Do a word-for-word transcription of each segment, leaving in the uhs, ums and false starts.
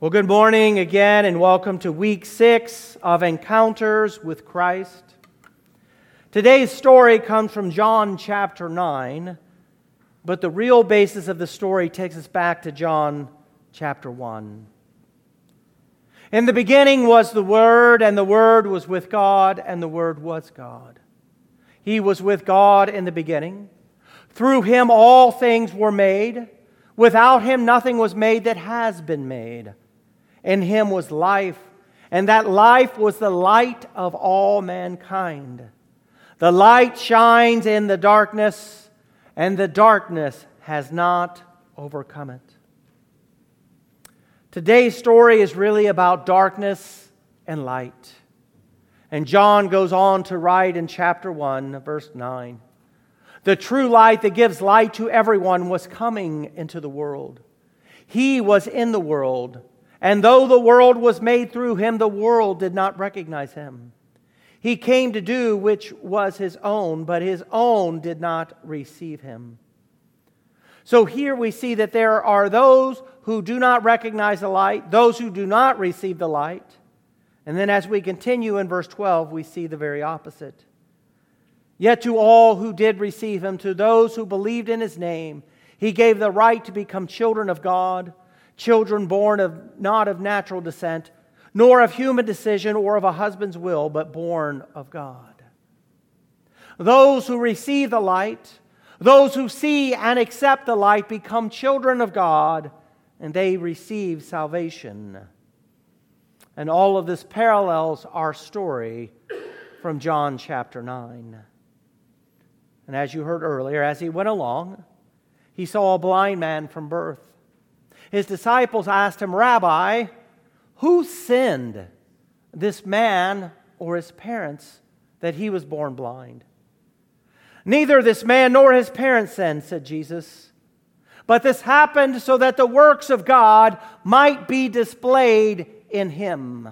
Well, good morning again, and welcome to week six of Encounters with Christ. Today's story comes from John chapter nine, but the real basis of the story takes us back to John chapter one. In the beginning was the Word, and the Word was with God, and the Word was God. He was with God in the beginning. Through Him all things were made. Without Him nothing was made that has been made. In Him was life, and that life was the light of all mankind. The light shines in the darkness, and the darkness has not overcome it. Today's story is really about darkness and light. And John goes on to write in chapter one, verse nine, "The true light that gives light to everyone was coming into the world. He was in the world, and though the world was made through Him, the world did not recognize Him. He came to do which was His own, but His own did not receive Him." So here we see that there are those who do not recognize the light, those who do not receive the light. And then as we continue in verse twelve, we see the very opposite. "Yet to all who did receive Him, to those who believed in His name, He gave the right to become children of God, children born of not of natural descent, nor of human decision or of a husband's will, but born of God." Those who receive the light, those who see and accept the light, become children of God, and they receive salvation. And all of this parallels our story from John chapter nine. And as you heard earlier, as he went along, he saw a blind man from birth. His disciples asked him, "Rabbi, who sinned, this man or his parents, that he was born blind?" "Neither this man nor his parents sinned," said Jesus. "But this happened so that the works of God might be displayed in him."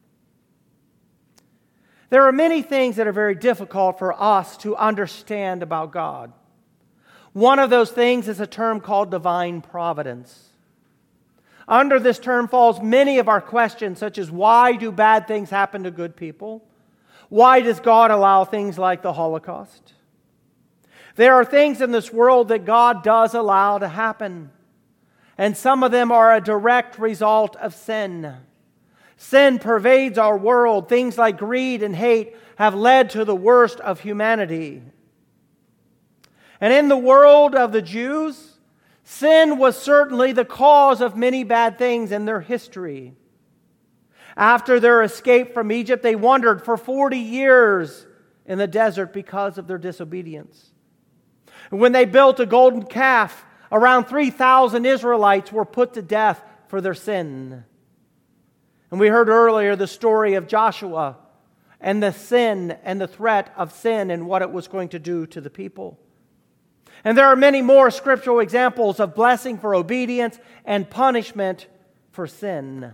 There are many things that are very difficult for us to understand about God. One of those things is a term called divine providence. Under this term falls many of our questions, such as why do bad things happen to good people? Why does God allow things like the Holocaust? There are things in this world that God does allow to happen, and some of them are a direct result of sin. Sin pervades our world. Things like greed and hate have led to the worst of humanity. And in the world of the Jews, sin was certainly the cause of many bad things in their history. After their escape from Egypt, they wandered for forty years in the desert because of their disobedience. When they built a golden calf, around three thousand Israelites were put to death for their sin. And we heard earlier the story of Joshua and the sin and the threat of sin and what it was going to do to the people. And there are many more scriptural examples of blessing for obedience and punishment for sin.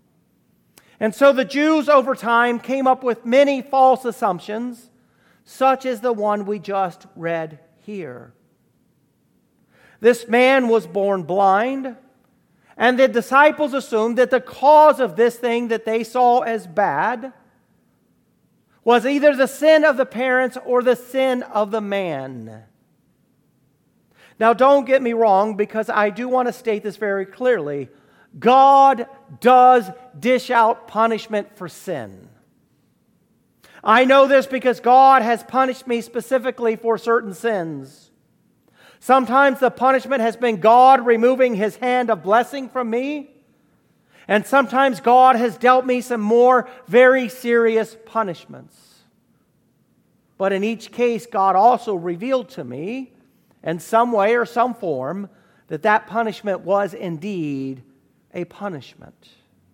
And so the Jews over time came up with many false assumptions, such as the one we just read here. This man was born blind, and the disciples assumed that the cause of this thing that they saw as bad was either the sin of the parents or the sin of the man. Now, don't get me wrong, because I do want to state this very clearly. God does dish out punishment for sin. I know this because God has punished me specifically for certain sins. Sometimes the punishment has been God removing His hand of blessing from me, and sometimes God has dealt me some more very serious punishments. But in each case, God also revealed to me, in some way or some form, that that punishment was indeed a punishment.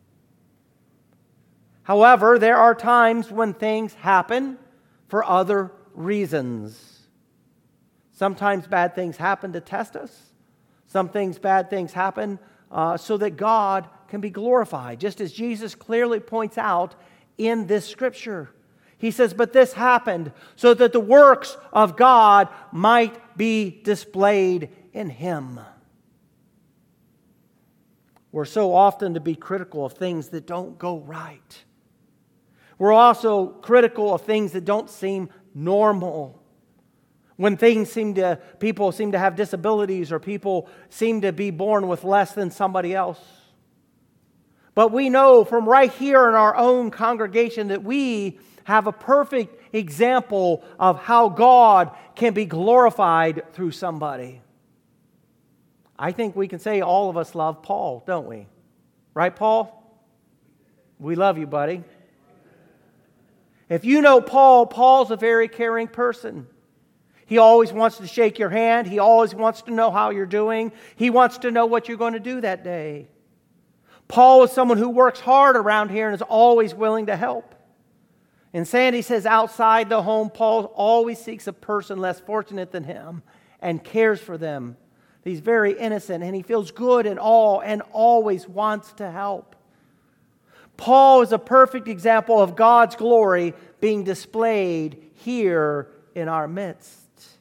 However, there are times when things happen for other reasons. Sometimes bad things happen to test us. Some things, bad things happen uh, so that God can be glorified, just as Jesus clearly points out in this scripture. He says, "But this happened so that the works of God might be displayed in Him." We're so often to be critical of things that don't go right. We're also critical of things that don't seem normal. When things seem to, people seem to have disabilities or people seem to be born with less than somebody else. But we know from right here in our own congregation that we have a perfect example of how God can be glorified through somebody. I think we can say all of us love Paul, don't we? Right, Paul? We love you, buddy. If you know Paul, Paul's a very caring person. He always wants to shake your hand. He always wants to know how you're doing. He wants to know what you're going to do that day. Paul is someone who works hard around here and is always willing to help. And Sandy says outside the home, Paul always seeks a person less fortunate than him and cares for them. He's very innocent and he feels good and all and always wants to help. Paul is a perfect example of God's glory being displayed here in our midst.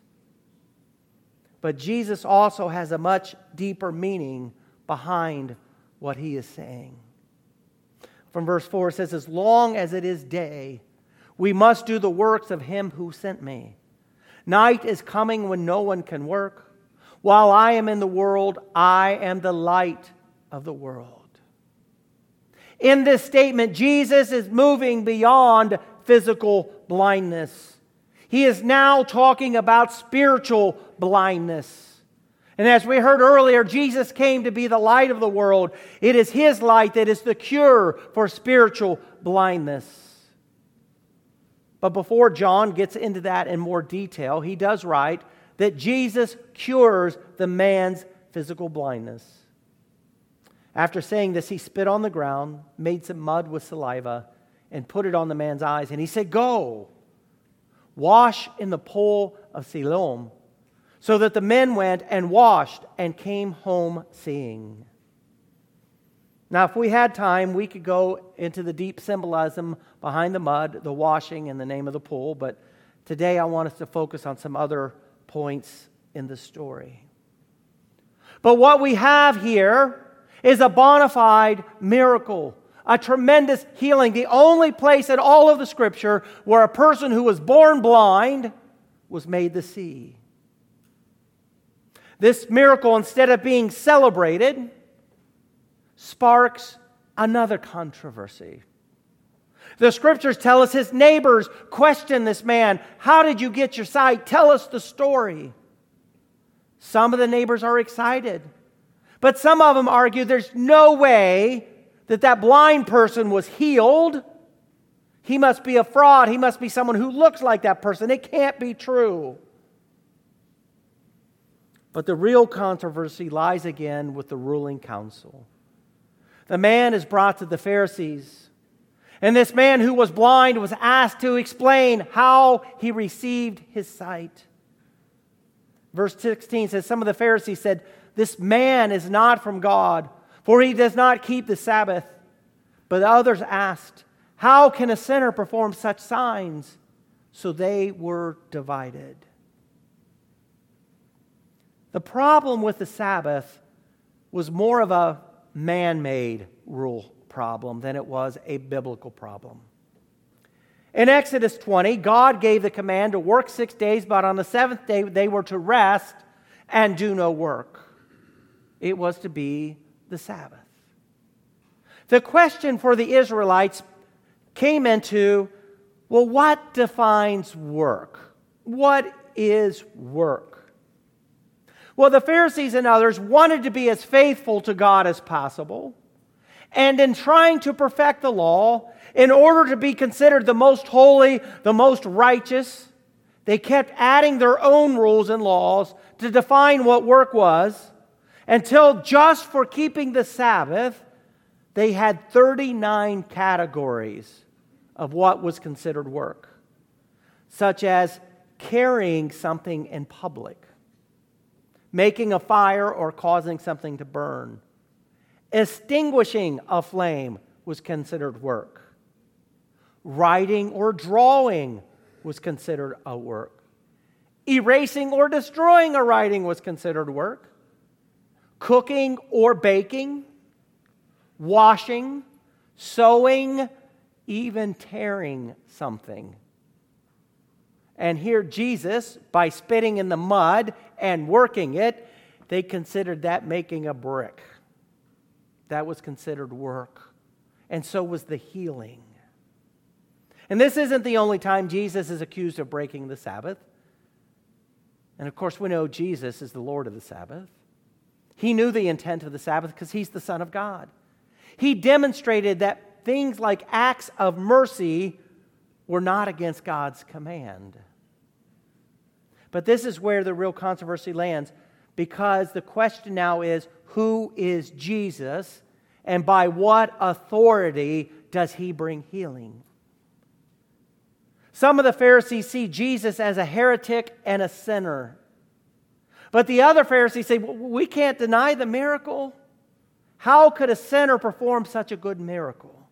But Jesus also has a much deeper meaning behind what he is saying. From verse four it says, as long as it is day, we must do the works of him who sent me. Night is coming when no one can work. While I am in the world, I am the light of the world. In this statement, Jesus is moving beyond physical blindness. He is now talking about spiritual blindness. And as we heard earlier, Jesus came to be the light of the world. It is His light that is the cure for spiritual blindness. But before John gets into that in more detail, he does write that Jesus cures the man's physical blindness. After saying this, he spit on the ground, made some mud with saliva, and put it on the man's eyes. And he said, go, wash in the pool of Siloam. So that the men went and washed and came home seeing. Now, if we had time, we could go into the deep symbolism behind the mud, the washing, and the name of the pool. But today I want us to focus on some other points in the story. But what we have here is a bona fide miracle, a tremendous healing. The only place in all of the Scripture where a person who was born blind was made to see. This miracle, instead of being celebrated, sparks another controversy. The Scriptures tell us his neighbors question this man. How did you get your sight? Tell us the story. Some of the neighbors are excited. But some of them argue there's no way that that blind person was healed. He must be a fraud. He must be someone who looks like that person. It can't be true. But the real controversy lies again with the ruling council. The man is brought to the Pharisees. And this man who was blind was asked to explain how he received his sight. Verse sixteen says, some of the Pharisees said, this man is not from God, for he does not keep the Sabbath. But others asked, how can a sinner perform such signs? So they were divided. The problem with the Sabbath was more of a man-made rule problem than it was a biblical problem. In Exodus twenty, God gave the command to work six days, but on the seventh day they were to rest and do no work. It was to be the Sabbath. The question for the Israelites came into, well, what defines work? What is work? Well, the Pharisees and others wanted to be as faithful to God as possible. And in trying to perfect the law, in order to be considered the most holy, the most righteous, they kept adding their own rules and laws to define what work was, until just for keeping the Sabbath, they had thirty-nine categories of what was considered work, such as carrying something in public, making a fire or causing something to burn. Extinguishing a flame was considered work. Writing or drawing was considered a work. Erasing or destroying a writing was considered work. Cooking or baking washing, sewing, even tearing something. And here Jesus, by spitting in the mud and working it, they considered that making a brick. That was considered work. And so was the healing. And this isn't the only time Jesus is accused of breaking the Sabbath. And of course, we know Jesus is the Lord of the Sabbath. He knew the intent of the Sabbath because He's the Son of God. He demonstrated that things like acts of mercy were not against God's command. But this is where the real controversy lands, because the question now is, who is Jesus, and by what authority does He bring healing? Some of the Pharisees see Jesus as a heretic and a sinner. But the other Pharisees say, we can't deny the miracle. How could a sinner perform such a good miracle?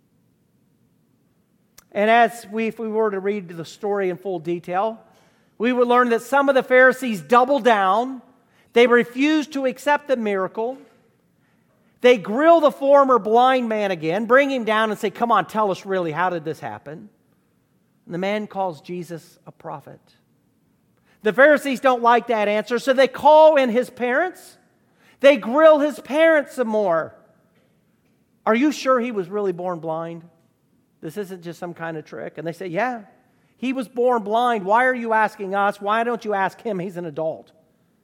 And as we, if we were to read the story in full detail, we would learn that some of the Pharisees doubled down. They refused to accept the miracle. They grill the former blind man again, bring him down and say, come on, tell us really, how did this happen? And the man calls Jesus a prophet. The Pharisees don't like that answer, so they call in his parents. They grill his parents some more. Are you sure he was really born blind? This isn't just some kind of trick. And they say, yeah, he was born blind. Why are you asking us? Why don't you ask him? He's an adult.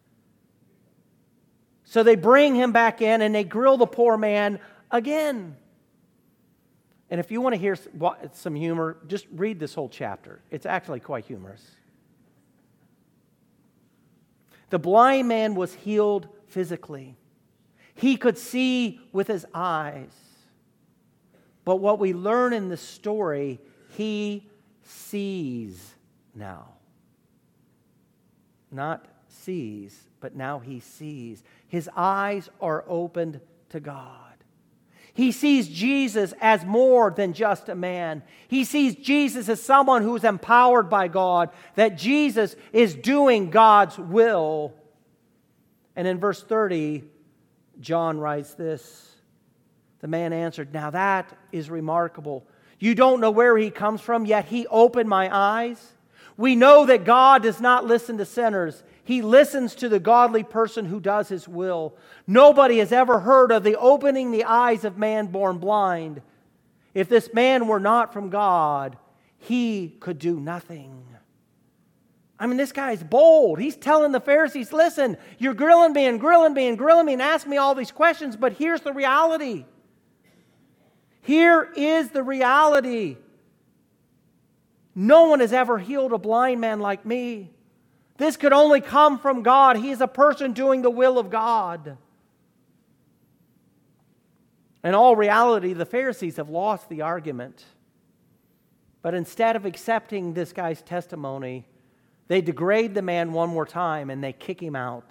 So they bring him back in and they grill the poor man again. And if you want to hear some humor, just read this whole chapter. It's actually quite humorous. The blind man was healed physically. He could see with his eyes. But what we learn in this story, he sees now. Not sees, but now he sees. His eyes are opened to God. He sees Jesus as more than just a man. He sees Jesus as someone who is empowered by God, that Jesus is doing God's will. And in verse thirty, John writes this. The man answered, now that is remarkable. You don't know where he comes from, yet he opened my eyes. We know that God does not listen to sinners. He listens to the godly person who does His will. Nobody has ever heard of the opening the eyes of man born blind. If this man were not from God, he could do nothing. I mean, this guy's bold. He's telling the Pharisees, listen, you're grilling me and grilling me and grilling me and asking me all these questions, but here's the reality. Here is the reality. No one has ever healed a blind man like me. This could only come from God. He is a person doing the will of God. In all reality, the Pharisees have lost the argument. But instead of accepting this guy's testimony, they degrade the man one more time and they kick him out.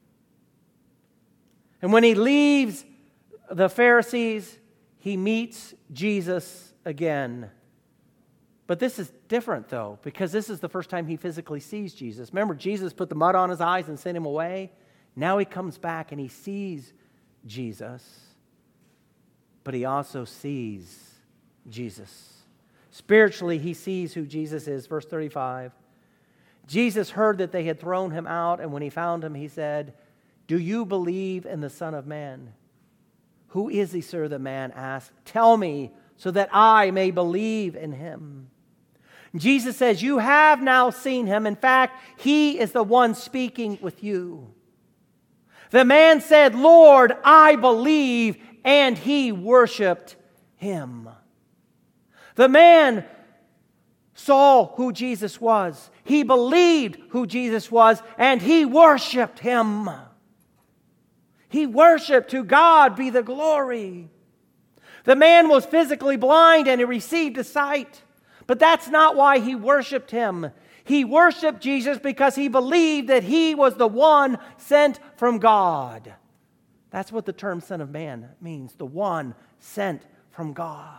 And when he leaves the Pharisees, he meets Jesus again. But this is different, though, because this is the first time he physically sees Jesus. Remember, Jesus put the mud on his eyes and sent him away. Now he comes back and he sees Jesus. But he also sees Jesus. Spiritually, he sees who Jesus is. Verse thirty-five. Jesus heard that they had thrown him out, and when he found him, he said, do you believe in the Son of Man? Who is he, sir? The man asked. Tell me, so that I may believe in him. Jesus says, you have now seen him. In fact, he is the one speaking with you. The man said, Lord, I believe, and he worshiped him. The man saw who Jesus was. He believed who Jesus was, and he worshiped him. He worshiped, to God be the glory. The man was physically blind and he received a sight. But that's not why he worshiped him. He worshiped Jesus because he believed that he was the one sent from God. That's what the term Son of Man means, the one sent from God.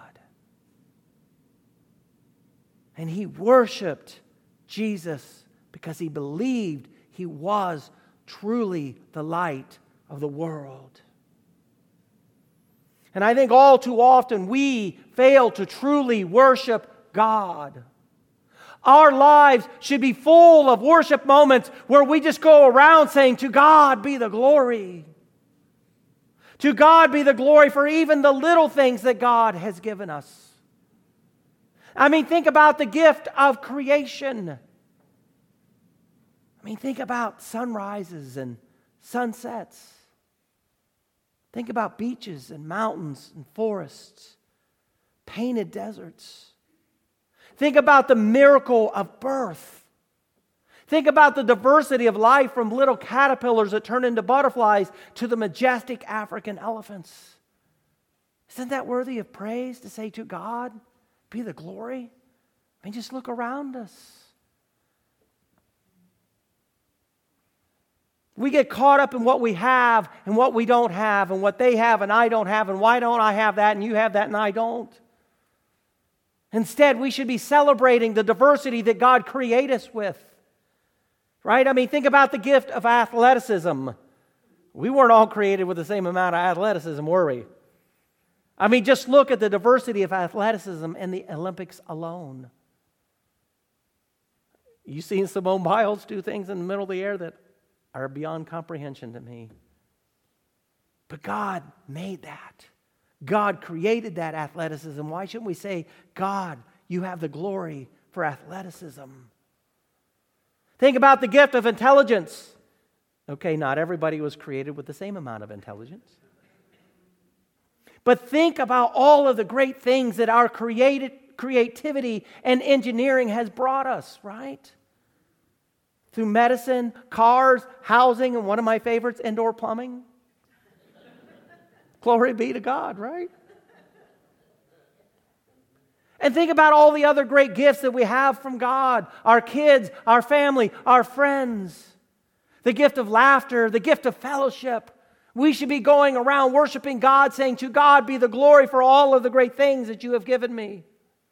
And he worshiped Jesus because he believed he was truly the light of the world. And I think all too often we fail to truly worship God. Our lives should be full of worship moments where we just go around saying, "To God be the glory." To God be the glory for even the little things that God has given us. I mean, think about the gift of creation. I mean, think about sunrises and sunsets. Think about beaches and mountains and forests, painted deserts. Think about the miracle of birth. Think about the diversity of life from little caterpillars that turn into butterflies to the majestic African elephants. Isn't that worthy of praise to say, "To God be the glory"? I mean, just look around us. We get caught up in what we have and what we don't have, and what they have and I don't have, and why don't I have that and you have that and I don't. Instead, we should be celebrating the diversity that God created us with. Right? I mean, think about the gift of athleticism. We weren't all created with the same amount of athleticism, were we? I mean, just look at the diversity of athleticism in the Olympics alone. You've seen Simone Biles do things in the middle of the air that are beyond comprehension to me. But God made that. God created that athleticism. Why shouldn't we say, "God, you have the glory for athleticism"? Think about the gift of intelligence. Okay, not everybody was created with the same amount of intelligence. But think about all of the great things that our created, creativity and engineering has brought us, right? Through medicine, cars, housing, and one of my favorites, indoor plumbing. Glory be to God, right? And think about all the other great gifts that we have from God. Our kids, our family, our friends. The gift of laughter, the gift of fellowship. We should be going around worshiping God, saying, "To God be the glory for all of the great things that you have given me."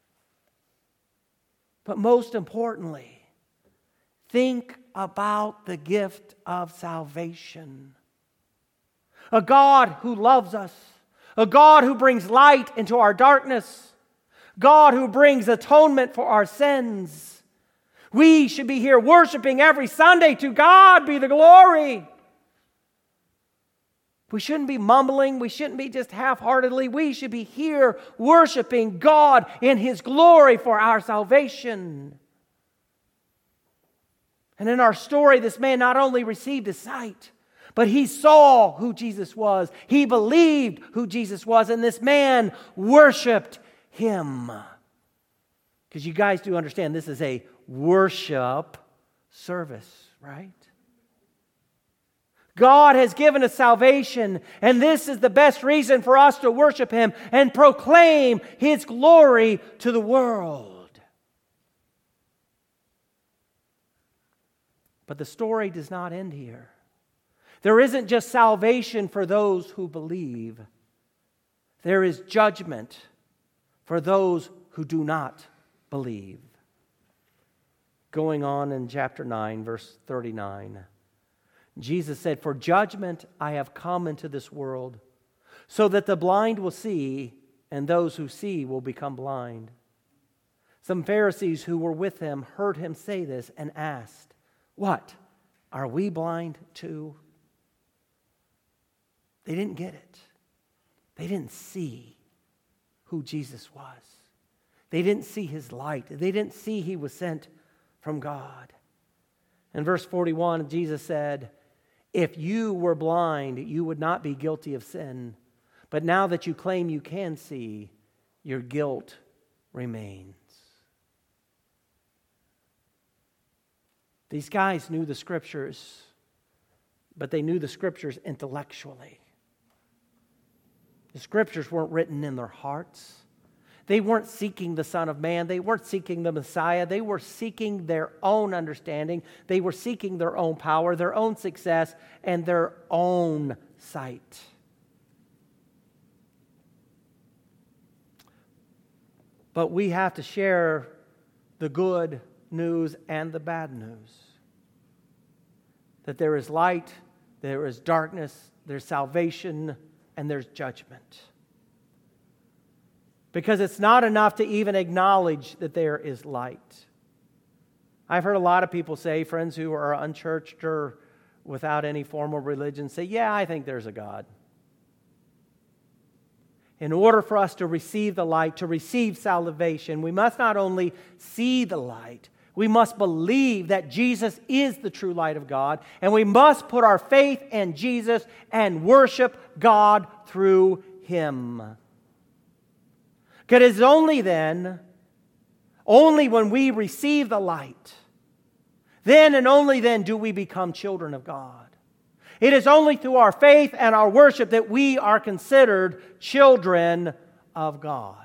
But most importantly, think about the gift of salvation. A God who loves us. A God who brings light into our darkness. God who brings atonement for our sins. We should be here worshiping every Sunday. To God be the glory. We shouldn't be mumbling. We shouldn't be just half-heartedly. We should be here worshiping God in His glory for our salvation. And in our story, this man not only received his sight, but he saw who Jesus was. He believed who Jesus was. And this man worshiped Him. Because you guys do understand this is a worship service, right? God has given us salvation, and this is the best reason for us to worship Him and proclaim His glory to the world. But the story does not end here. There isn't just salvation for those who believe. There is judgment for those who do not believe. Going on in chapter nine, verse thirty-nine. Jesus said, "For judgment I have come into this world, so that the blind will see, and those who see will become blind." Some Pharisees who were with him heard him say this and asked, "What? Are we blind too?" They didn't get it. They didn't see who Jesus was. They didn't see His light. They didn't see He was sent from God. In verse forty-one, Jesus said, "If you were blind, you would not be guilty of sin. But now that you claim you can see, your guilt remains." These guys knew the Scriptures, but they knew the Scriptures intellectually. The Scriptures weren't written in their hearts. They weren't seeking the Son of Man. They weren't seeking the Messiah. They were seeking their own understanding. They were seeking their own power, their own success, and their own sight. But we have to share the good news and the bad news. That there is light, there is darkness, there's salvation, and there's judgment. Because it's not enough to even acknowledge that there is light. I've heard a lot of people say, friends who are unchurched or without any formal religion, say, yeah, I think there's a God. In order for us to receive the light, to receive salvation, we must not only see the light, we must believe that Jesus is the true light of God, and we must put our faith in Jesus and worship God through Him. Because it is only then, only when we receive the light, then and only then do we become children of God. It is only through our faith and our worship that we are considered children of God.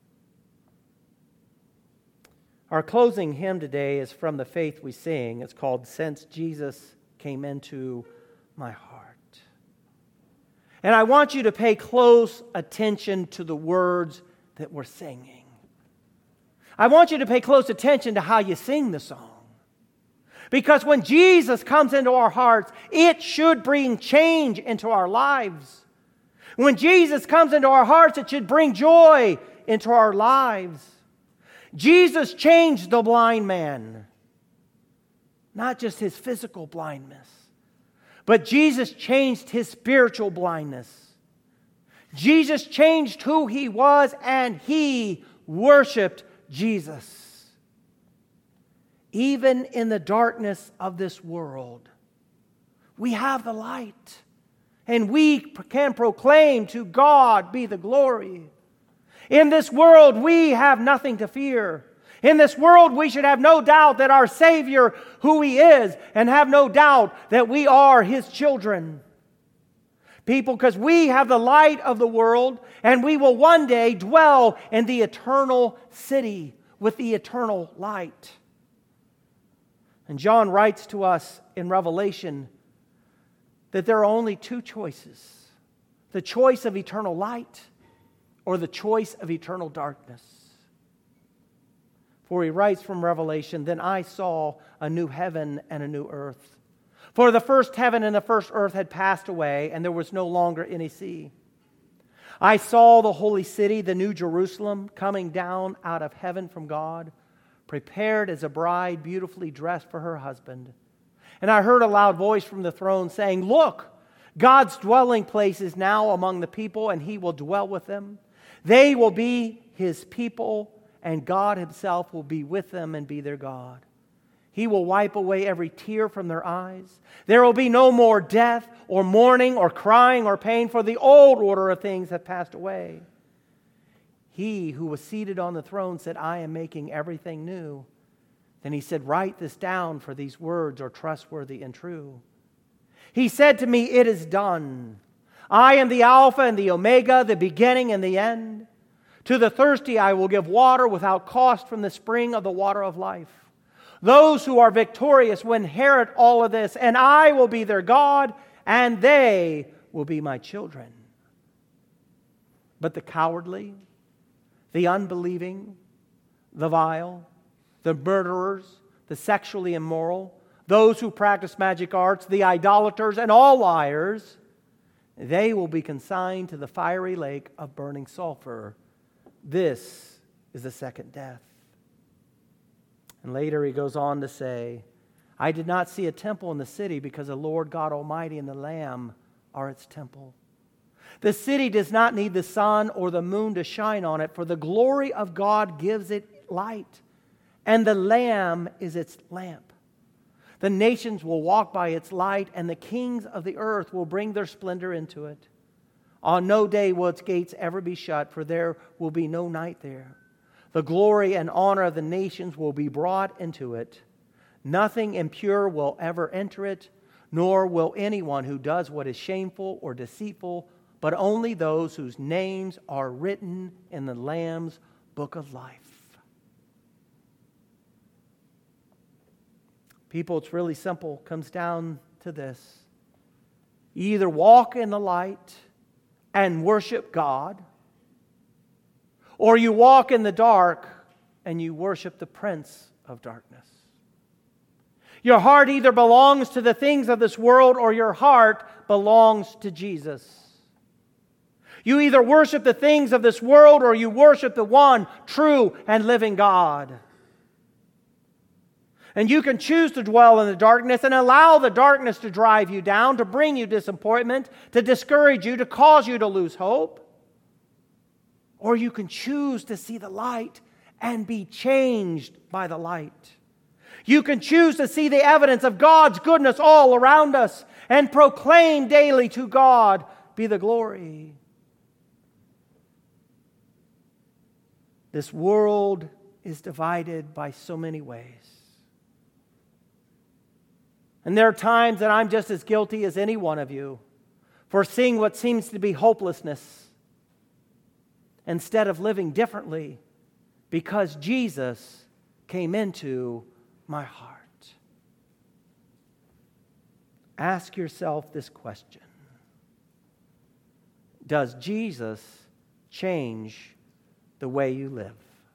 Our closing hymn today is from the Faith We Sing. It's called Since Jesus Came Into My Heart. And I want you to pay close attention to the words that we're singing. I want you to pay close attention to how you sing the song. Because when Jesus comes into our hearts, it should bring change into our lives. When Jesus comes into our hearts, it should bring joy into our lives. Jesus changed the blind man. Not just his physical blindness, but Jesus changed his spiritual blindness. Jesus changed who he was, and he worshiped Jesus. Even in the darkness of this world, we have the light, and we can proclaim to God be the glory. In this world, we have nothing to fear. In this world, we should have no doubt that our Savior, who He is, and have no doubt that we are His children. People, because we have the light of the world, and we will one day dwell in the eternal city with the eternal light. And John writes to us in Revelation that there are only two choices: the choice of eternal light or the choice of eternal darkness. For he writes from Revelation, "Then I saw a new heaven and a new earth. For the first heaven and the first earth had passed away, and there was no longer any sea. I saw the holy city, the new Jerusalem, coming down out of heaven from God, prepared as a bride beautifully dressed for her husband. And I heard a loud voice from the throne saying, 'Look, God's dwelling place is now among the people, and He will dwell with them. They will be His people, and God Himself will be with them and be their God. He will wipe away every tear from their eyes. There will be no more death or mourning or crying or pain, for the old order of things have passed away.' He who was seated on the throne said, 'I am making everything new.' Then He said, 'Write this down, for these words are trustworthy and true.' He said to me, 'It is done. I am the Alpha and the Omega, the beginning and the end. To the thirsty I will give water without cost from the spring of the water of life. Those who are victorious will inherit all of this, and I will be their God, and they will be my children. But the cowardly, the unbelieving, the vile, the murderers, the sexually immoral, those who practice magic arts, the idolaters, and all liars, they will be consigned to the fiery lake of burning sulfur. This is the second death.' And later he goes on to say, 'I did not see a temple in the city, because the Lord God Almighty and the Lamb are its temple. The city does not need the sun or the moon to shine on it, for the glory of God gives it light, and the Lamb is its lamp. The nations will walk by its light, and the kings of the earth will bring their splendor into it. On no day will its gates ever be shut, for there will be no night there. The glory and honor of the nations will be brought into it. Nothing impure will ever enter it, nor will anyone who does what is shameful or deceitful, but only those whose names are written in the Lamb's book of life.'" People, it's really simple. It comes down to this. You either walk in the light and worship God, or you walk in the dark and you worship the prince of darkness. Your heart either belongs to the things of this world, or your heart belongs to Jesus. You either worship the things of this world or you worship the one true and living God. And you can choose to dwell in the darkness and allow the darkness to drive you down, to bring you disappointment, to discourage you, to cause you to lose hope. Or you can choose to see the light and be changed by the light. You can choose to see the evidence of God's goodness all around us and proclaim daily to God be the glory. This world is divided by so many ways. And there are times that I'm just as guilty as any one of you for seeing what seems to be hopelessness instead of living differently because Jesus came into my heart. Ask yourself this question. Does Jesus change the way you live?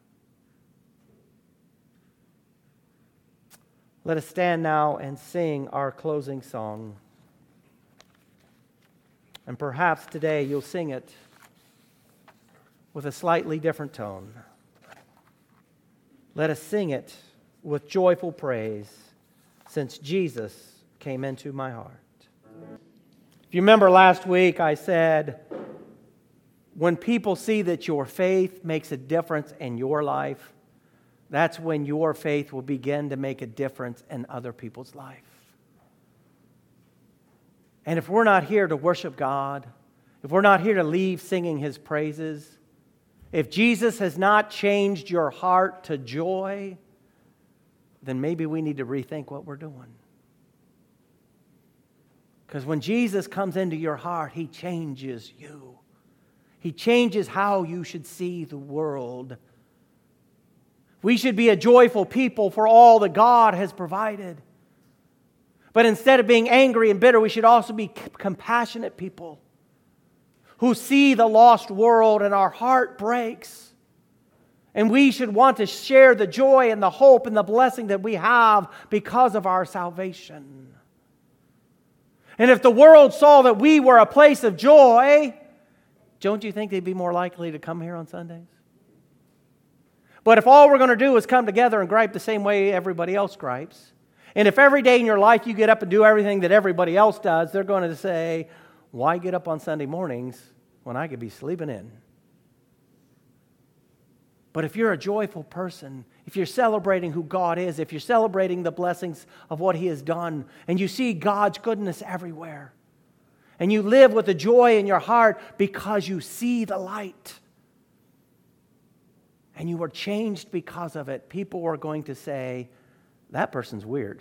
Let us stand now and sing our closing song. And perhaps today you'll sing it with a slightly different tone. Let us sing it with joyful praise, since Jesus came into my heart. If you remember last week, I said, when people see that your faith makes a difference in your life, that's when your faith will begin to make a difference in other people's life. And if we're not here to worship God, if we're not here to leave singing His praises, if Jesus has not changed your heart to joy, then maybe we need to rethink what we're doing. Because when Jesus comes into your heart, He changes you. He changes how you should see the world. We should be a joyful people for all that God has provided. But instead of being angry and bitter, we should also be compassionate people who see the lost world and our heart breaks. And we should want to share the joy and the hope and the blessing that we have because of our salvation. And if the world saw that we were a place of joy, don't you think they'd be more likely to come here on Sundays? But if all we're going to do is come together and gripe the same way everybody else gripes, and if every day in your life you get up and do everything that everybody else does, they're going to say, why get up on Sunday mornings when I could be sleeping in? But if you're a joyful person, if you're celebrating who God is, if you're celebrating the blessings of what He has done, and you see God's goodness everywhere, and you live with the joy in your heart because you see the light, and you are changed because of it, people are going to say, that person's weird.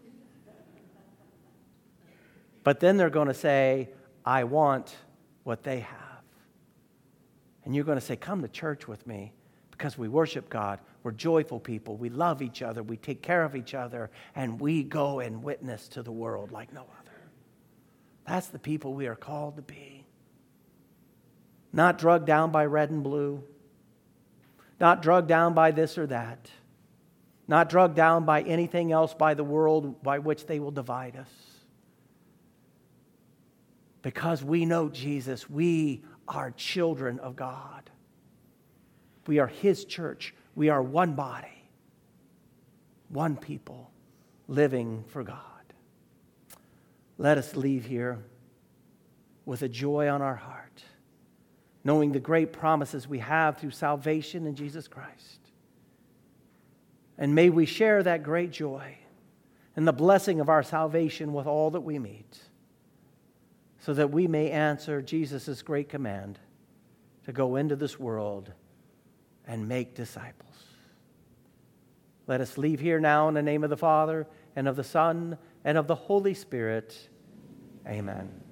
But then they're going to say, I want what they have. And you're going to say, come to church with me because we worship God. We're joyful people. We love each other. We take care of each other. And we go and witness to the world like no other. That's the people we are called to be. Not drugged down by red and blue. Not drugged down by this or that. Not drugged down by anything else by the world by which they will divide us. Because we know Jesus, we are children of God. We are His church. We are one body, one people living for God. Let us leave here with a joy on our heart, knowing the great promises we have through salvation in Jesus Christ. And may we share that great joy and the blessing of our salvation with all that we meet, so that we may answer Jesus' great command to go into this world and make disciples. Let us leave here now in the name of the Father, and of the Son, and of the Holy Spirit. Amen.